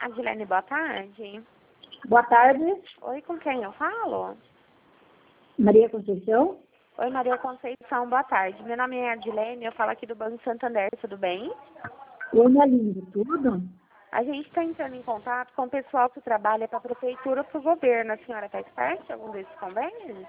Adilene, boa tarde. Boa tarde, Oi, com quem eu falo? Maria Conceição. Oi, Maria Conceição, boa tarde. Meu nome é Adilene, eu falo aqui do Banco Santander, tudo bem? Oi, minha linda, tudo? A gente está entrando em contato com o pessoal que trabalha para a prefeitura ou para o governo. A senhora faz parte de algum desses convênios?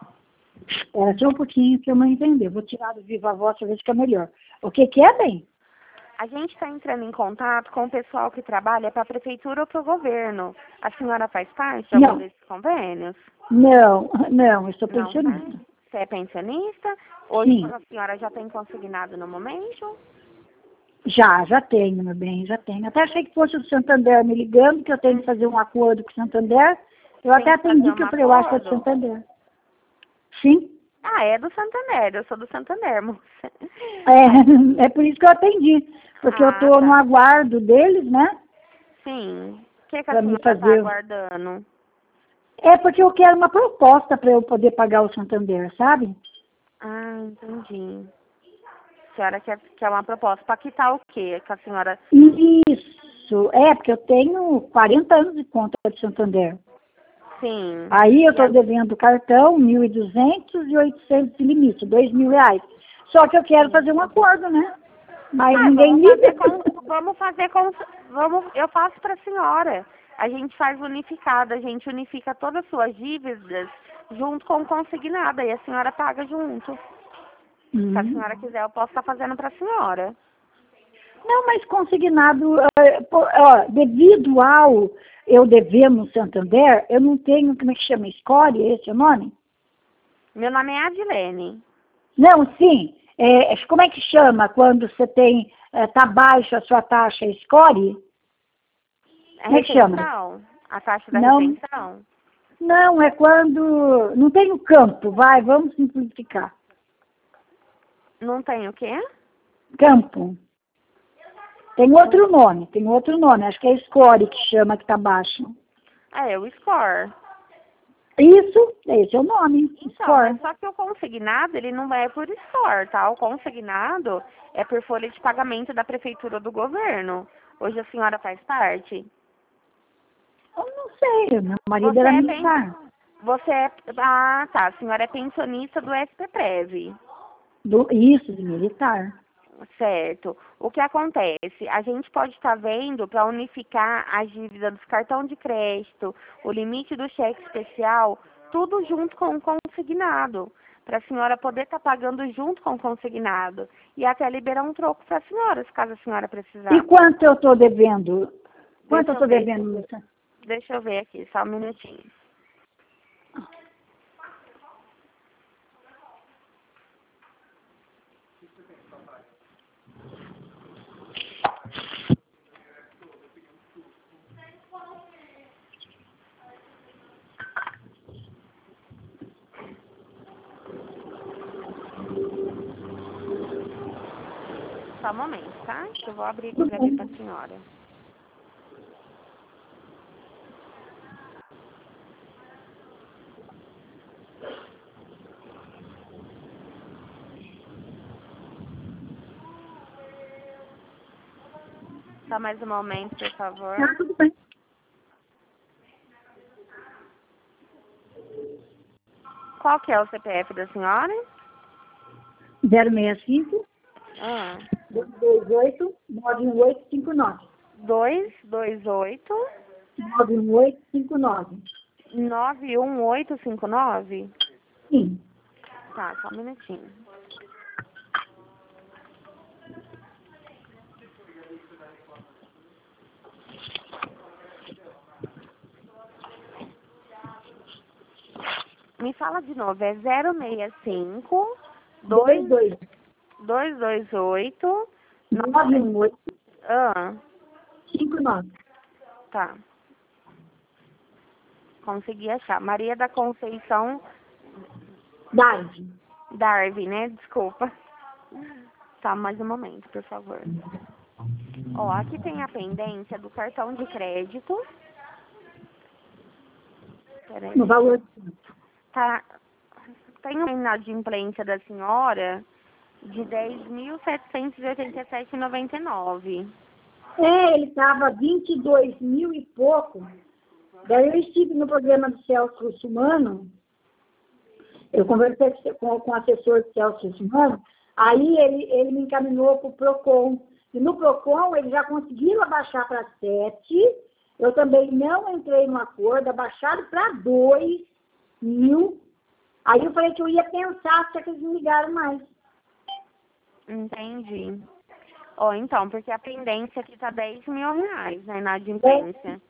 Era só um pouquinho que eu não entendi. Vou tirar do viva voz para ver se fica melhor. O que é, bem? A gente está entrando em contato com o pessoal que trabalha para a prefeitura ou para o governo. A senhora faz parte de algum Não. desses convênios? Não, eu sou Não, pensionista. tá? Você é pensionista? Hoje Sim, a senhora já tem consignado no momento? já tenho, meu bem, já tenho. Até achei que fosse o Santander me ligando, que eu tenho que fazer um acordo com o Santander. Eu Tem até que fazer atendi, que um eu falei, eu acho que é do acordo? Santander. Sim, Ah, é do Santander, eu sou do Santander, moça. é por isso que eu atendi. Porque eu Ah, estou no tá. aguardo deles, né, Sim. O que a para me senhora está fazer. aguardando? É porque eu quero uma proposta para eu poder pagar o Santander, sabe? Ah, entendi. A senhora quer uma proposta. Para quitar o quê que a senhora... Isso, porque eu tenho 40 anos de conta de Santander. Sim. Aí eu E estou devendo cartão, 1.200 e 800 de limite, R$ 2.000. Só que eu quero fazer um acordo, né? Mas Ah, ninguém vamos liga. fazer com... Vamos fazer com... eu faço para a senhora. A gente faz unificado, a gente unifica todas as suas dívidas junto com o consignado. E a senhora paga junto. Se a senhora quiser, eu posso estar fazendo para a senhora. Não, mas consignado, devido ao eu dever no Santander, eu não tenho, como é que chama, score, esse é o nome? Meu nome é Adilene. Não, sim. Como é que chama quando você tem, tá baixo a sua taxa score? É Como é que chama? retenção? A taxa da Não, retenção? não, é quando não tem o campo, vamos simplificar. Não tem o quê? Campo. Tem outro nome, acho que é score que chama que tá baixo. É o score. Isso, esse é o nome, Então, score. mas só que o consignado, ele não é por score, tá? O consignado é por folha de pagamento da prefeitura ou do governo. Hoje a senhora faz parte? Eu não sei, meu marido Você era é militar. Ah, tá. A senhora é pensionista do SPPrev. Isso, de militar. Certo. O que acontece? A gente pode estar vendo para unificar as dívidas dos cartão de crédito, o limite do cheque especial, tudo junto com o consignado, para a senhora poder estar pagando junto com o consignado e até liberar um troco para a senhora, se caso a senhora E precisar. quanto eu estou devendo? Quanto Deixa eu eu estou ver, devendo, moça? deixa eu ver aqui, só um minutinho. Só um momento, tá? Que eu vou abrir aqui para ver para a senhora. Só mais um momento, por favor. Tá, tudo bem. Qual que é o CPF da senhora? 065 Ah, 228 91859. 228 91859. 91859? Sim. Tá, só um minutinho. Me fala de novo, é 065 22 228 Ah, 91859. tá. Consegui achar. Maria da Conceição Darde. Darby, né? Desculpa. Tá, mais um momento, por favor. Ó, aqui tem a pendência do cartão de crédito. Peraí, No valor. tá. Tem uma inadimplência da senhora de 10.787,99. Ele estava 22 mil e pouco. Daí eu estive no programa do Celso Russumano, eu conversei com o assessor do Celso Russumano, aí ele me encaminhou para o PROCON. E no PROCON eles já conseguiram abaixar para 7. Eu também não entrei no acordo, abaixaram para 2 mil. Aí eu falei que eu ia pensar se é que eles me ligaram mais. Entendi. Então, porque a pendência aqui tá R$10.000, né, na adimplência.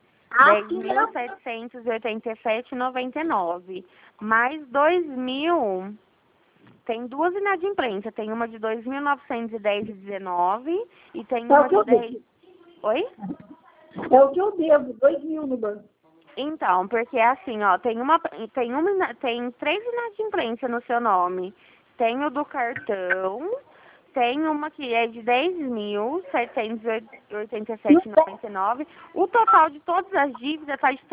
R$10.787,99. Mais 2.000, tem duas inadimplências. Tem uma de 2.910,19 e tem uma de 10... Oi? É o que eu devo, 2 mil no banco. Então, porque assim, tem 3 inadimplências no seu nome. Tem o do cartão, tem uma que é de 10.787,99. O total de todas as dívidas está de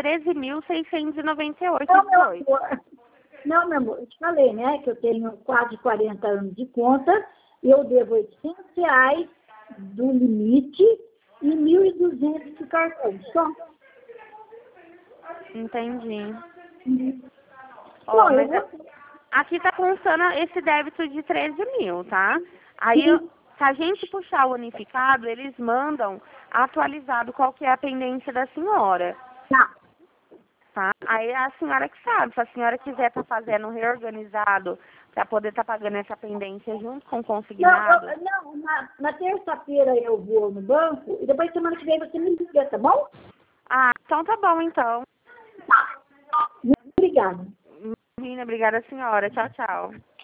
13.698,18. Não, meu amor, eu te falei, né, que eu tenho quase 40 anos de conta, eu devo R$800 do limite e 1.200 do cartão, só. Entendi. Bom, Mas aqui tá constando esse débito de 13 mil, tá? Aí, se a gente puxar o unificado, eles mandam atualizado qual que é a pendência da senhora. Tá? Aí a senhora que sabe, se a senhora quiser estar fazendo reorganizado para poder estar pagando essa pendência junto com o consignado. Não, na terça-feira eu vou no banco e depois semana que vem você me liga, tá bom? Então tá bom, então. Tá. Muito obrigada. Obrigada, senhora. Tchau, tchau.